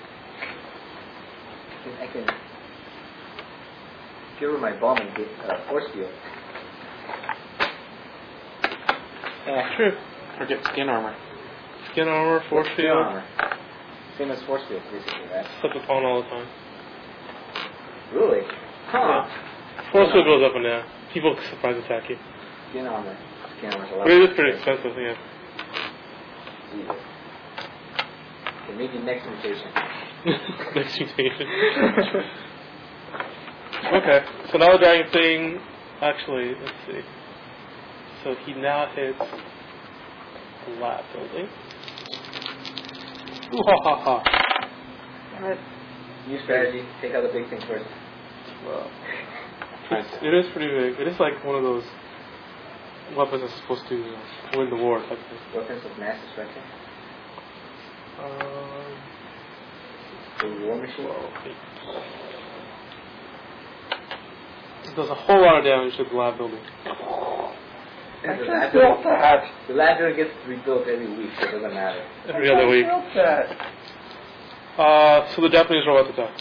I can give her my bomb and get uh, force field. Yeah. True. Or get skin armor. Skin armor, force Skin field. armor. Same as force field, basically, right? Slip upon all the time. Really? Huh. Yeah. Force field goes up and down. People surprise attack you. Skin armor. Skin armor's a lot. But it is pretty expensive, yeah. Jesus. Okay, maybe next mutation. Next mutation. Okay, so now the dragon thing, actually, let's see. So he now hits the lab building. Ooh ha ha ha. Damn it. New strategy. Take out the big thing first. Well, it's, it is pretty big. It is like one of those weapons that's supposed to uh, win the war type thing. Weapons of mass destruction. Um, The war machine. It does a whole lot of damage to the lab building. And the I lab just built building- that. The lab building gets rebuilt every week, so it doesn't matter. Every other week. I built that. Uh, so the Japanese robot attack.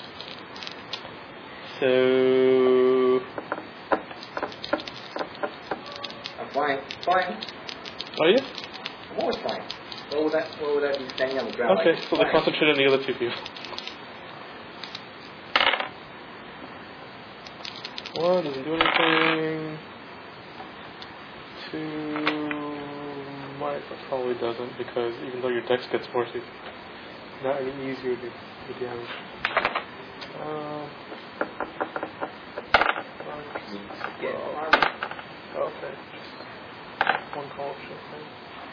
So I'm fine. Fine. are you? I'm always fine. What would I, what would I be standing on the ground Okay, like? so they Fine. concentrate on the other two people. One doesn't do anything. Two might, but probably doesn't, because even though your dex gets worse, it's not any easier to do damage. Um, Get well, armor. okay, just one call shot thing.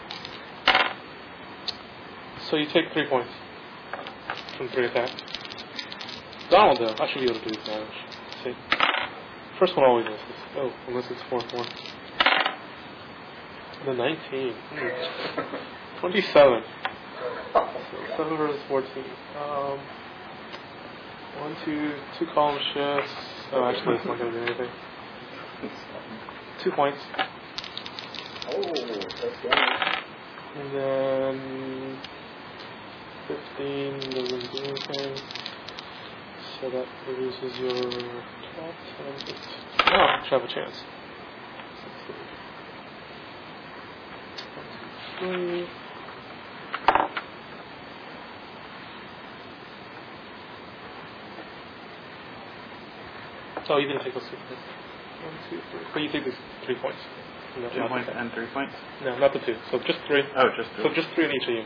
So you take three points from three attacks. Donald, though, I should be able to do this damage. Let's see. First one always misses. Oh, unless it's fourth one. The nineteen. Hmm. twenty-seven. So seven versus fourteen. Um, one, two, two column shifts. Oh, actually, it's not going to do anything. Two points. Oh, that's damage. And then fifteen doesn't do anything. So that reduces your twelve, ten, fifteen. Oh, I should have a chance. Let's see. One, two, three. Oh, you didn't take those two points. One, two, three. But you take these three points. No, Two not points the- and three points? No, not the two. So just three. Oh, just three. So just three in each of you.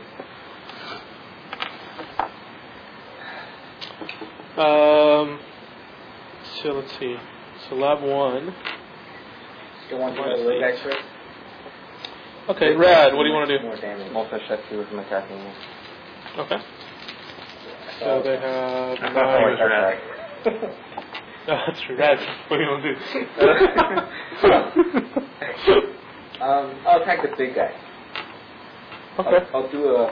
Um. So let's see. So lab one. Still want to do Minus the little eight. guys first? Okay, Rad. What do you want to do? More damage. Multi-shifty with an attacking one. Okay. So they have I thought it was nine. red. Oh, that's true. Rad. What do you want to do? um, I'll attack the big guy. Okay. I'll, I'll do a.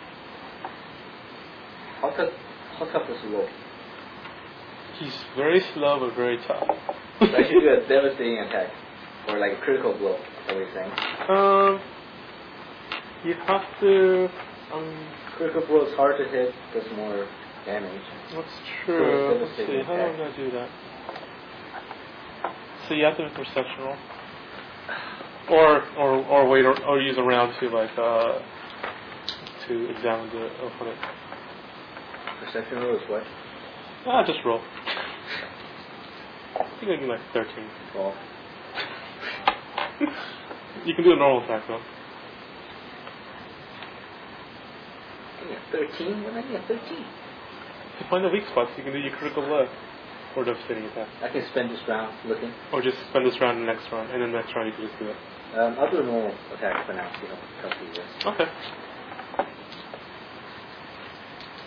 How tough? How tough is the roll? He's very slow but very tough. So I should do a devastating attack, or like a critical blow. Is that what you're saying? Um. You have to. Um. Critical blow is hard to hit. Does more damage. What's true? So Let's see. devastating How am I attack. going to do that? So you have to make a perception roll. Or, or, or wait, or, or use a round to like, uh, to examine the opponent. Perception roll is what? Ah, just roll. I think I do like thirteen. Twelve. You can do a normal attack though. Give me a thirteen. What did I get? A thirteen. To find the weak spots, you can do your critical blow or devastating attack. I can spend this round looking. Or just spend this round and next round, and then next round you can just do it. Um, I'll do a normal attack for now. See how tough he is. Okay.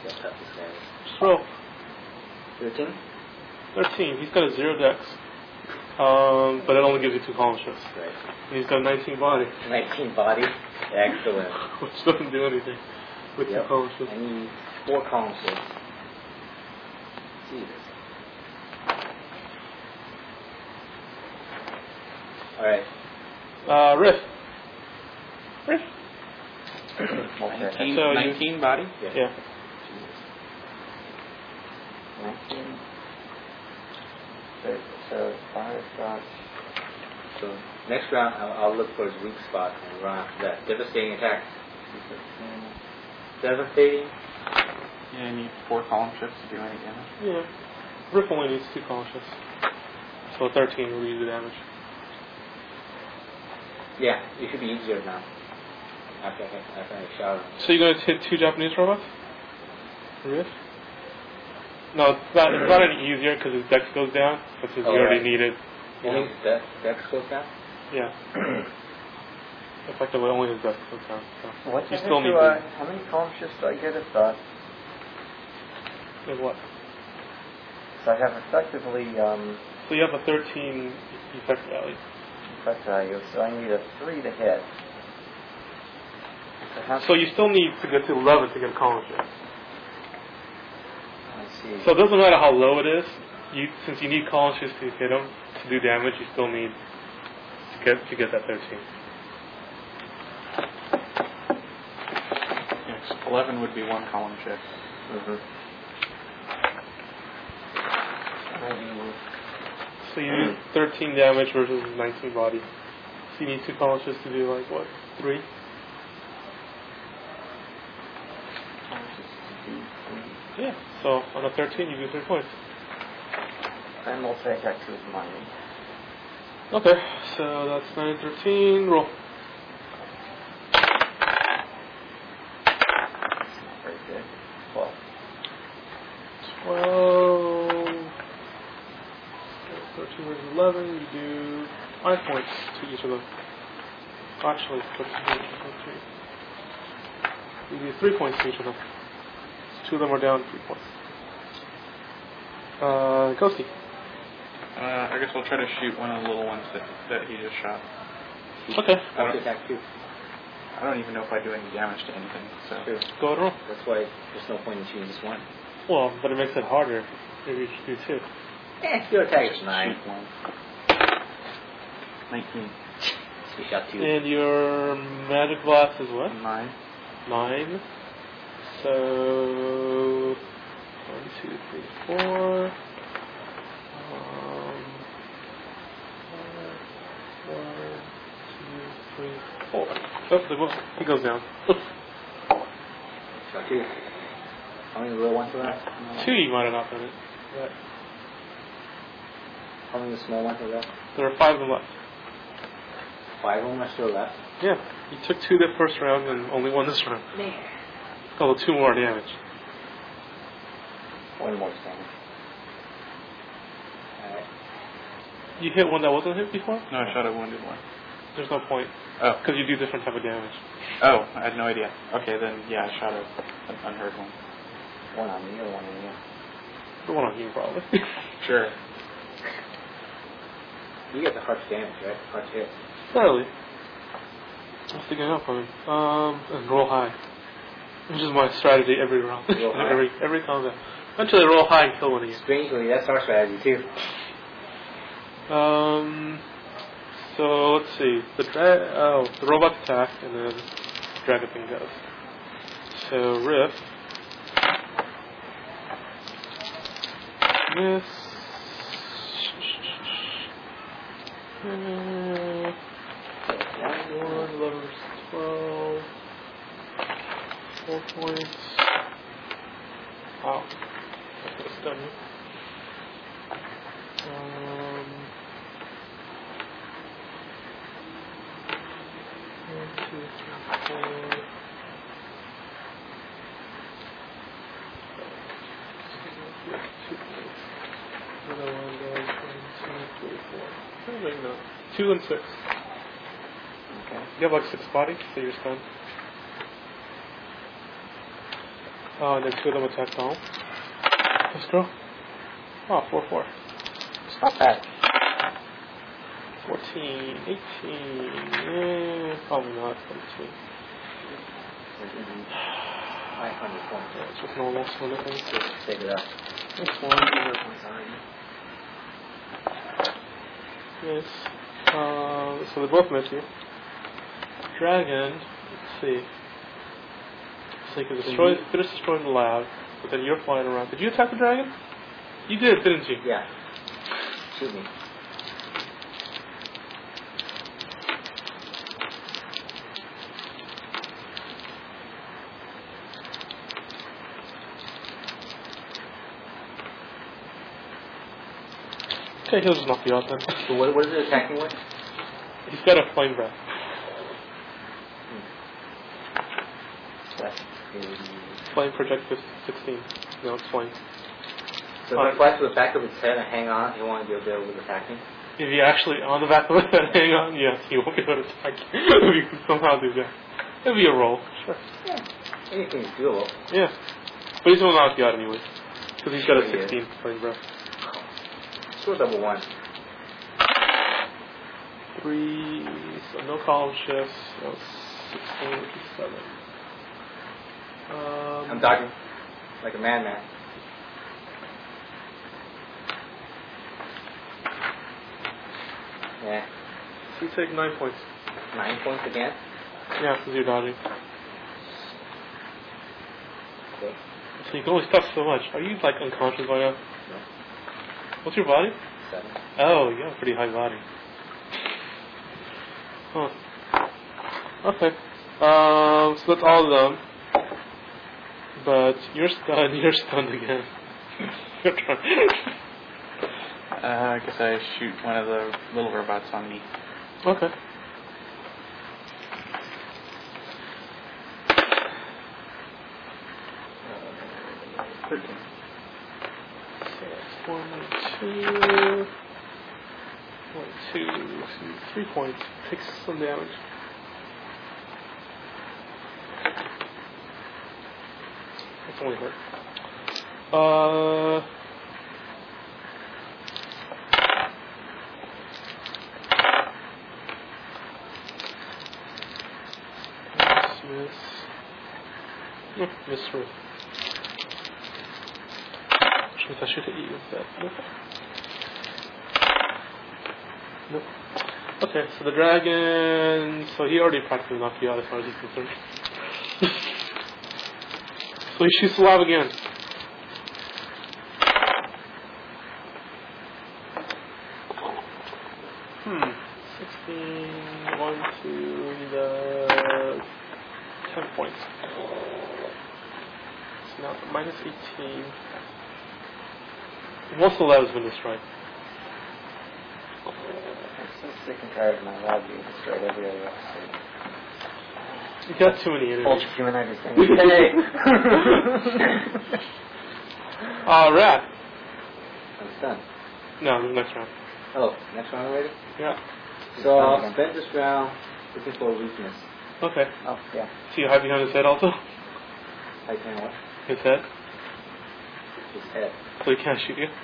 the toughest damage. Just roll. Thirteen. Thirteen. He's got a zero dex, um, but it only gives you two column shifts. Right. And he's got nineteen body, Nineteen body. Excellent. which doesn't do anything with Yep. two column shifts. I need four column shifts. Jesus. All right. Uh, Riff. Riff. Okay. So you- nineteen body? Yeah. Yeah. nineteen. So, so five dots. So next round, I'll, I'll look for his weak spot and run after that. Devastating attack. Devastating. Yeah, you need four column shifts to do any damage. Yeah. Riff only needs two column shifts. So thirteen will do the damage. Yeah, it should be easier now. After I, after I shower. So you're going to hit two Japanese robots? Riff? No, it's not, it's not any easier because his dex goes down, but since Oh, you already right. need it. You Only know, his dex, dex goes down? yeah. Effectively, only his dex goes down. So What's you the still issue, need uh, to. how many column shifts do I get if uh, Like what? so I have effectively um, So you have a thirteen effect value. effect value, so I need a three to hit. So, how, So you still need to get to eleven to get a column shift. let's see. So it doesn't matter how low it is. You, since you need column shifts to hit them to do damage, you still need to get to get that thirteen. Yes, eleven would be one column shift. Mm-hmm. So you need thirteen damage versus nineteen body. So you need two column shifts to do like what? Three? Yeah. So on a thirteen, you do three points. And multi-attack two is mine. Okay. So that's nine, thirteen. Roll. That's not very good. Twelve. Twelve. thirteen versus eleven. You do five points to each of them. Actually, thirteen. You do three points to each of them. Two of them are down. Three points. Uh, Ghosty. Uh, I guess we'll try to shoot one of the little ones that, that he just shot. Okay. I don't, Multi-attack two. I don't even know if I do any damage to anything. So Two. Go ahead and roll. That's why there's no point in shooting just one. Well, but it makes it harder if you do two. Eh, your attack is nine. shoot one. Nineteen. You shot two. And your magic blast is what? Nine. Nine. So one, two, three, four. Um, one, two, three, four. Oh, they both, he goes down. Shot two. How many little ones are left? Two you might have not done it. Right. How many small ones are left? There are five of them left. Five of them are still left. Yeah. You took two the first round and only one this round. Oh, two more damage. One more damage. Alright. You hit one that wasn't hit before? No, I shot a wounded one. There's no point. Oh. Because you do different type of damage. Oh, I had no idea. Okay, then yeah, I shot a, an unheard one. One on me or one on you? The one on you, probably. Sure. You get the harsh damage, right? Harsh hit. Fairly. I'm sticking up on him. Um, and roll high. Which is my strategy every round. Roll high. every every combat. Eventually roll high and kill one of you. Strangely, that's our strategy too. Um, so let's see. The dra- oh, the robots attack, and then the dragon thing goes. So Riff. Miss. Uh, one, eleven, twelve. Four points. Wow. That could have done you. Um, one, two, three, four. Two points. Another one down. One, two, three, four. Oh, maybe not. Two and six. Okay. You have like six bodies, so you're stunned. Uh, and then two of them attack home. Let's go. Oh, four four. It's not bad. fourteen, eighteen, eh, probably not, seventeen. five hundred points. Yeah, it's just normal sort of thing. Just take it up. Next one. Yes. Uh, so they both miss you. Dragon, let's see. So you can destroy, finish destroying the lab, but then you're flying around. Did you attack the dragon? You did, didn't you? Yeah. Shoot me. Okay, he'll just knock you out then. So what, what is it attacking with? He's got a flame breath. That's eighty. Flame project sixteen. No, it's flame. So if I fly to the back of its head and hang on, you won't be able to attack me? If you actually on the back of the head hang on, yes, you won't be able to attack you. If you can somehow do that. It'll be a roll. Sure. Yeah. Anything's doable. Yeah. But he's going to knock you out anyway. Because he's got a Sure he sixteen flame breath. Sure, double one. Three, so no column shifts. So sixteen, which is seven. Um, I'm dodging. Like a madman. Yeah. So you take nine points. Nine points again? Yeah, because you're dodging. Okay. So you can only stop so much. Are you like unconscious by now? No. What's your body? Seven. Oh, you got a pretty high body. Huh. Okay. Um, so that's all of them. But you're stunned. You're stunned again. Your turn. Uh, I guess I shoot one of the little robots on me. Okay. Thirteen. So that's one, two, one, two, two, three points. Takes some damage. That's only hurt. Uh. Miss. Miss. Miss Ruth. Which means I should hit you instead. Nope. Nope. Okay, so the dragon. So he already practically knocked you out as far as he's concerned. So he shoots the lab again. Hmm. sixteen, one, two, he does ten points. So now minus eighteen. Most of the lab has been destroyed. I'm so sick and tired of my lab being destroyed every other episode. You got too many enemies. Ultra-human everything. Hey! Uh, rat. I'm stunned. No, the next round. Oh, next round already? Yeah. So I'll spend this round looking for a weakness. Okay. Oh, yeah. So you hide behind his head also? I can what? His head? His head. So he can't shoot you?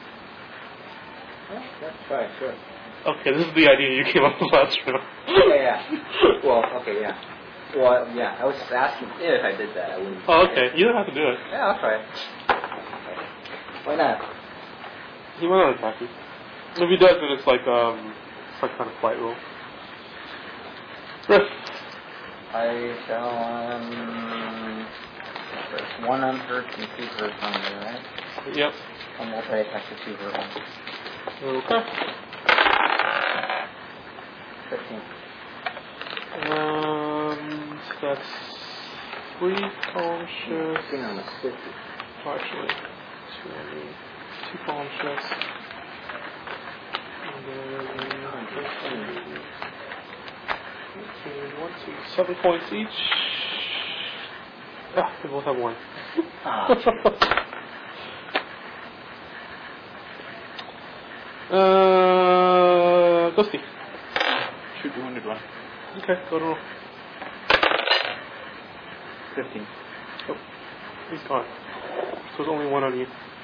Oh, let's try, sure. Okay, this is the idea you came up with last round. Yeah, yeah. Well, okay, yeah. Well, yeah, I was just asking if I did that, I wouldn't. Oh, okay. You don't have to do it. Yeah, I'll try it. Why not? He went on attack you. If he does, then it's like, um, some kind of flight rule. Riff. I shall, um... There's one unhurt and two hurt on there, right? Yep. I'll multi-attack the two hurt ones. Okay. fifteen. Um, so that's three column I shifts. think I'm a fifty. Oh, actually, two, I mean, two column shifts. And then fifteen, fifteen, one, two, seven points each. Ah, they both have one. Ah. uh, Ghosty. Shoot the wounded one. Okay, go to roll. Fifteen. Oh. He's gone. So there's only one on you.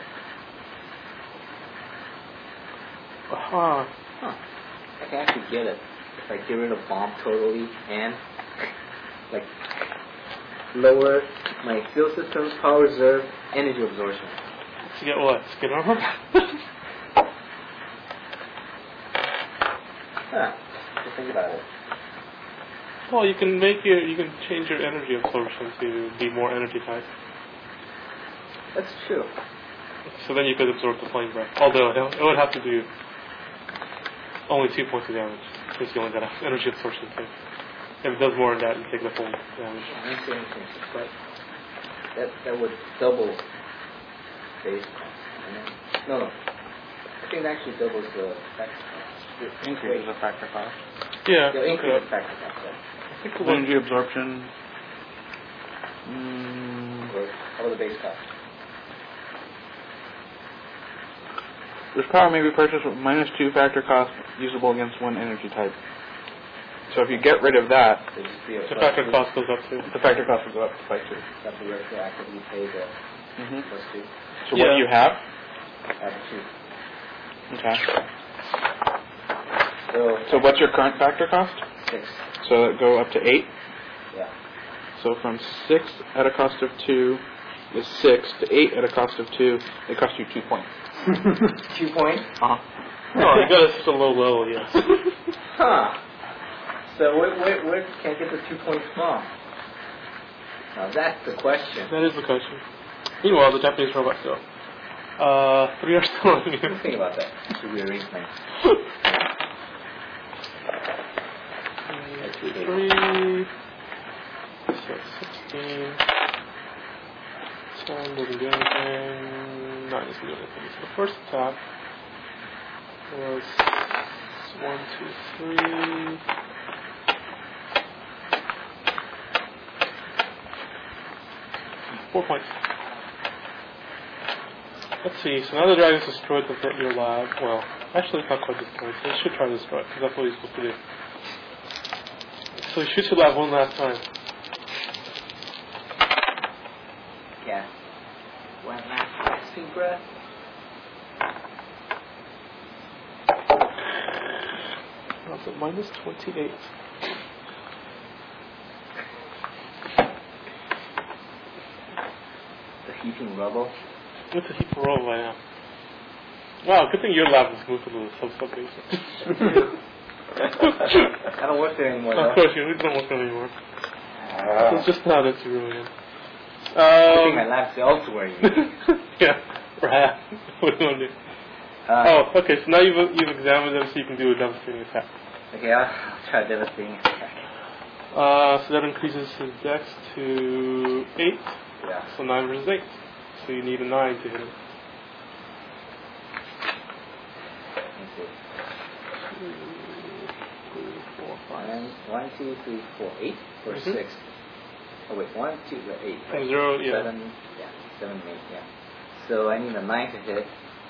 Aha. Huh. I can actually get it if I get rid of bomb totally and like lower my fuel system, power reserve, energy absorption. To get what? To get armor? Huh. Just think about it. Well, you can make your, you can change your energy absorption to be more energy type. That's true. So then you could absorb the flame breath. Although it it would have to do only two points of damage since you only got energy absorption too. If it does more than that, you take the full damage. I don't see anything, but that that would double base cost. No, no. I think it actually doubles the factor cost. It increases the factor cost. Yeah. The increase uh, the factor cost. Right? I think the one, Energy absorption. Mm, Or all the base cost. this power may be purchased with minus two factor cost usable against one energy type. So if you get rid of that, So just be a the plus factor two. cost goes up too. the factor cost will go up by two. Have to retroactively pay the Mm-hmm. plus two. So what Yeah. do you have? I have two. Okay. So So what's your current factor cost? six. So it go up to eight. Yeah. So from six at a cost of two is six to eight at a cost of two. They cost you two points. Two points. Uh huh. Oh, you got us to low level, yes. Huh. So where, where, where can I get the two points from? Now that's the question. That is the question. Meanwhile, the Japanese robots go. Uh, three are still on you. Think about that. To rearrange things. Three, six, sixteen. Ten doesn't do anything. Nine doesn't do anything. So the first attack was one, two, three. Four points. Let's see. So now the dragon's destroyed the, your lab. Well, actually, it's not quite destroyed. So it should try to destroy it because that's what he's supposed to do. So he shoots your lab one last time. Yeah. One last resting breath. That's at minus twenty-eight. The heaping rubble. What's a heap of roll right now? Wow, good thing your lab is moved to the sub-sub basement. I don't work there anymore though. Of course, you don't work there anymore. Uh, So it's just now that you're really in. I think my Um, lab's elsewhere. You mean. yeah, perhaps. What do you want to do? Uh, Oh, okay, so now you've, you've examined them so you can do a devastating attack. Okay, I'll, I'll try devastating attack. Uh, so that increases his dex to eight. Yeah. So nine versus eight. So you need a nine to hit him. Let's see. Two, three, four, five. One, one, two, three, four, eight or Mhm. six. Oh wait, one, two, uh, eight. From Right? zero, yeah. Seven, yeah, seven, eight, yeah. So I need a nine to hit.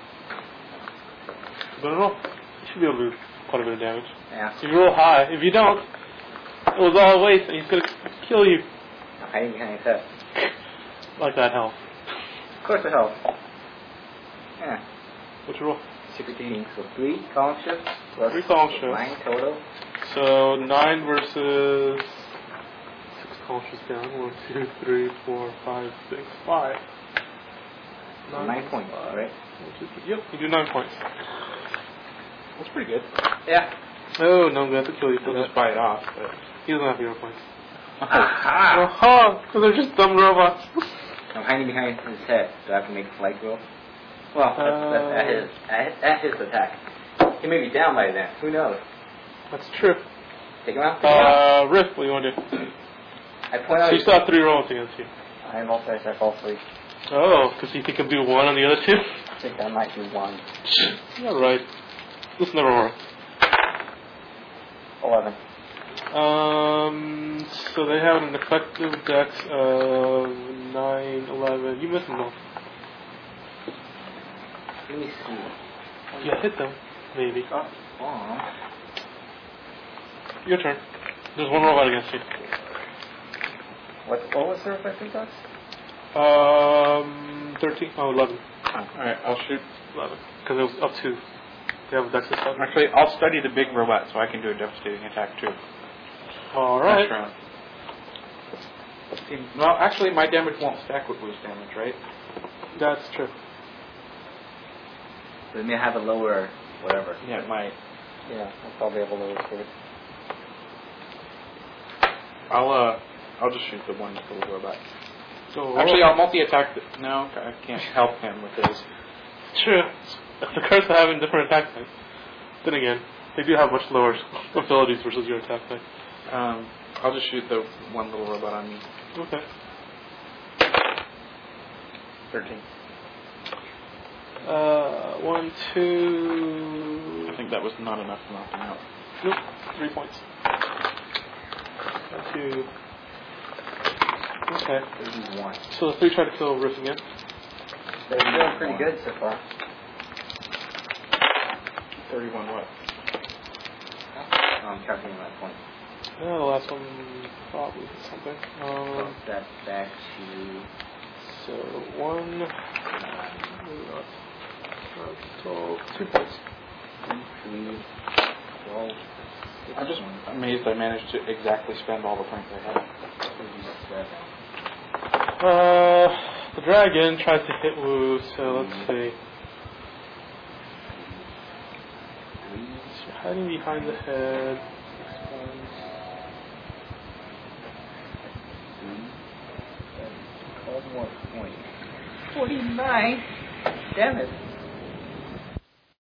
But roll. You should be able to do quite a bit of damage. Yeah. If you roll high, if you don't, it was all a waste and he's going to kill you. I'm hiding behind his head. Like that health. Of course it helps. Yeah. What's your roll? sixteen. So three column shifts plus Three column shifts. nine total. So nine versus six columns down. One, two, three, four, five, six, five. So nine points, five. right? One, two, three. Yep, you do nine points. That's pretty good. Yeah. Oh no, I'm gonna have to kill you for We'll that. just buy it off. But He doesn't have hero points. Aha! Aha! Because they're just dumb robots. I'm hiding behind his head. Do I have to make a flight roll? Well, that's, that's at his at, at his attack. He may be down by then. Who knows? That's true. Take him out. Take him out. Uh, Riff, what do you want to do? I point out. So you still have three rolls against you. I am also attack all three. Oh, because you think you can do one on the other two? I think I might do one. Yeah, right. This never worked. Eleven. Um, so they have an effective dex of nine, eleven. You missed them though. Let me see. Yeah, hit them. Maybe. Oh, aw. Your turn. There's one robot against you. What, what was their effective dex? Um, thirteen. Oh, eleven. Oh, alright, I'll shoot. Eleven. Because it was up to. They have a dex of seven. Actually, I'll study the big robot so I can do a devastating attack too. All right. Next round. Well, actually, my damage won't stack with Blue's damage, right? That's true. They may have a lower whatever. Yeah, it might. Yeah, I'll probably have a lower score. I'll uh, I'll just shoot the one little robot. So Actually, I'll multi-attack. The, no, I can't help him with his. True. The cards that have a different attack type. Then again, they do have much lower abilities versus your attack type. Um, I'll just shoot the one little robot on me. Okay. Thirteen. Uh, one, two. I think that was not enough to knock him out. Nope. Three points. One, two. Okay. thirty-one. So the three try to kill Riff again. They're doing pretty good so far. Thirty-one. What? Oh, I'm calculating my points. Yeah, the last one probably did something. So Um, that's back to so one. Uh, so two points. three, twelve, I'm just amazed I managed to exactly spend all the points I had. thirty-seven. Uh, the dragon tries to hit Wu, so let's see. So hiding behind the head. twelve more points. forty-nine. Damn it.